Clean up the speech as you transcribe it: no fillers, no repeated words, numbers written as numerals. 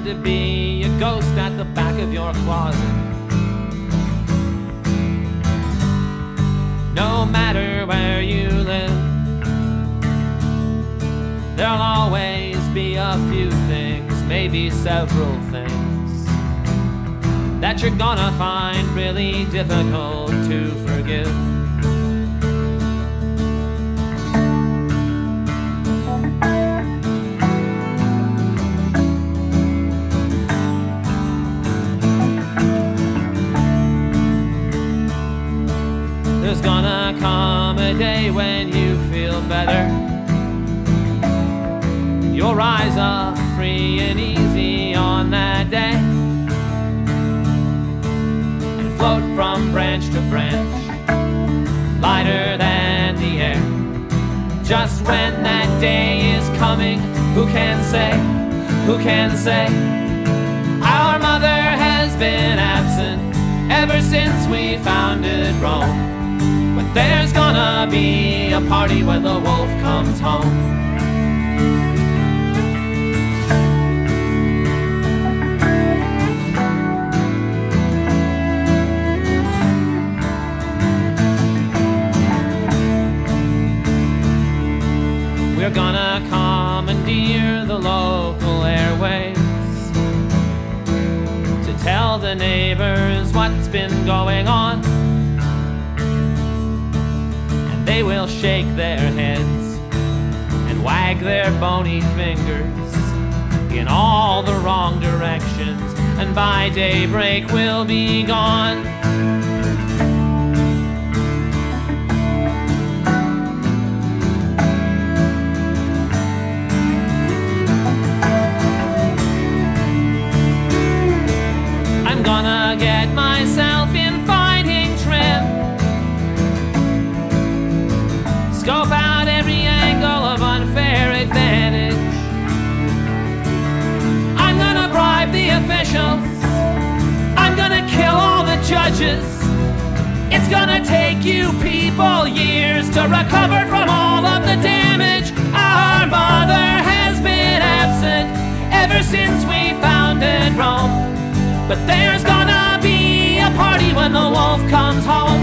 pretend to be a ghost at the back of your closet. No matter where you live, there'll always be a few things, maybe several things, that you're gonna find really difficult to forgive. There's gonna come a day when you feel better. You'll rise up free and easy on that day, and float from branch to branch, lighter than the air. Just when that day is coming, who can say, who can say? Our mother has been absent ever since we founded Rome. But there's gonna be a party when the wolf comes home. We're gonna commandeer the local airways to tell the neighbors what's been going on. They will shake their heads and wag their bony fingers in all the wrong directions, and by daybreak we'll be gone. I'm gonna get myself in fighting trim, scope out every angle of unfair advantage. I'm gonna bribe the officials, I'm gonna kill all the judges. It's gonna take you people years to recover from all of the damage. Our mother has been absent ever since we founded Rome. But there's gonna be a party when the wolf comes home.